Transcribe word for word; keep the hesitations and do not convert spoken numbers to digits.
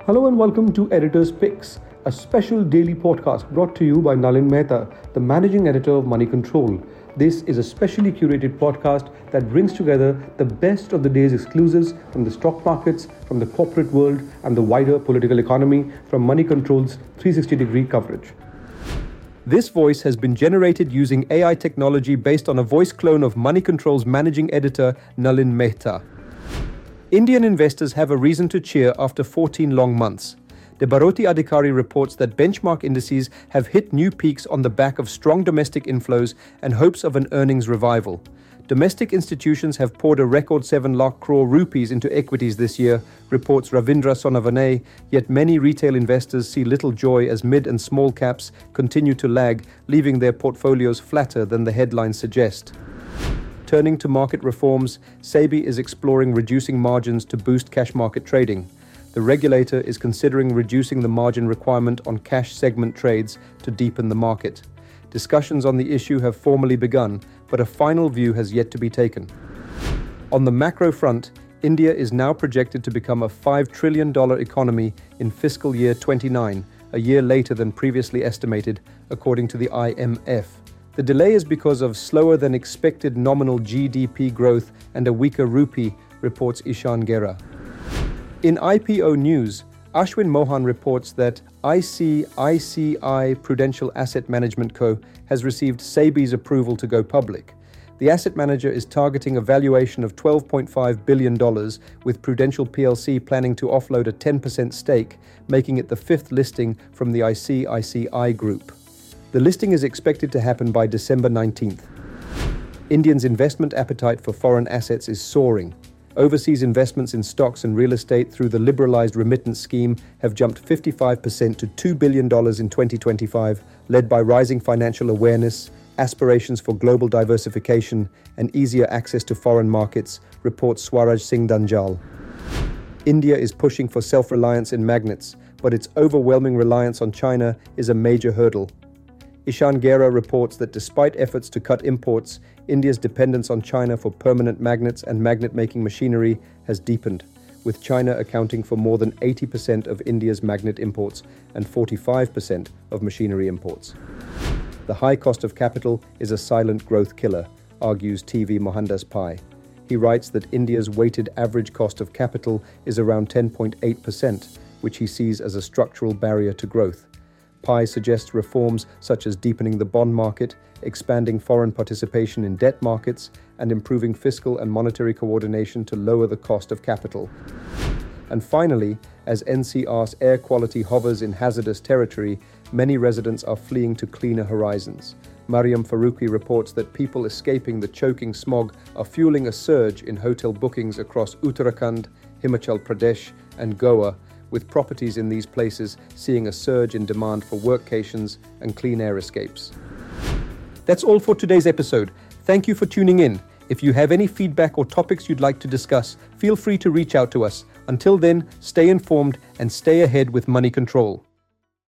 Hello and welcome to Editor's Picks, a special daily podcast brought to you by Nalin Mehta, the managing editor of Money Control. This is a specially curated podcast that brings together the best of the day's exclusives from the stock markets, from the corporate world, and the wider political economy from Money Control's three sixty degree coverage. This voice has been generated using A I technology based on a voice clone of Money Control's managing editor, Nalin Mehta. Indian investors have a reason to cheer after fourteen long months. The Bharoti Adhikari reports that benchmark indices have hit new peaks on the back of strong domestic inflows and hopes of an earnings revival. Domestic institutions have poured a record seven lakh crore rupees into equities this year, reports Ravindra Sonavane, yet many retail investors see little joy as mid and small caps continue to lag, leaving their portfolios flatter than the headlines suggest. Turning to market reforms, SEBI is exploring reducing margins to boost cash market trading. The regulator is considering reducing the margin requirement on cash segment trades to deepen the market. Discussions on the issue have formally begun, but a final view has yet to be taken. On the macro front, India is now projected to become a five trillion dollars economy in fiscal year twenty-nine, a year later than previously estimated, according to the I M F. The delay is because of slower than expected nominal G D P growth and a weaker rupee, reports Ishan Gera. In I P O news, Ashwin Mohan reports that I C I C I Prudential Asset Management Co. has received SEBI's approval to go public. The asset manager is targeting a valuation of twelve point five billion dollars, with Prudential P L C planning to offload a ten percent stake, making it the fifth listing from the I C I C I group. The listing is expected to happen by December nineteenth. Indians' investment appetite for foreign assets is soaring. Overseas investments in stocks and real estate through the liberalized remittance scheme have jumped fifty-five percent to two billion dollars in twenty twenty-five, led by rising financial awareness, aspirations for global diversification, and easier access to foreign markets, reports Swaraj Singh Danjal. India is pushing for self-reliance in magnets, but its overwhelming reliance on China is a major hurdle. Ishan Gera reports that despite efforts to cut imports, India's dependence on China for permanent magnets and magnet-making machinery has deepened, with China accounting for more than eighty percent of India's magnet imports and forty-five percent of machinery imports. The high cost of capital is a silent growth killer, argues T V Mohandas Pai. He writes that India's weighted average cost of capital is around ten point eight percent, which he sees as a structural barrier to growth. Pai suggests reforms such as deepening the bond market, expanding foreign participation in debt markets, and improving fiscal and monetary coordination to lower the cost of capital. And finally, as N C R's air quality hovers in hazardous territory, many residents are fleeing to cleaner horizons. Mariam Faruqi reports that people escaping the choking smog are fueling a surge in hotel bookings across Uttarakhand, Himachal Pradesh, and Goa, with properties in these places seeing a surge in demand for workcations and clean air escapes. That's all for today's episode. Thank you for tuning in. If you have any feedback or topics you'd like to discuss, feel free to reach out to us. Until then, stay informed and stay ahead with Money Control.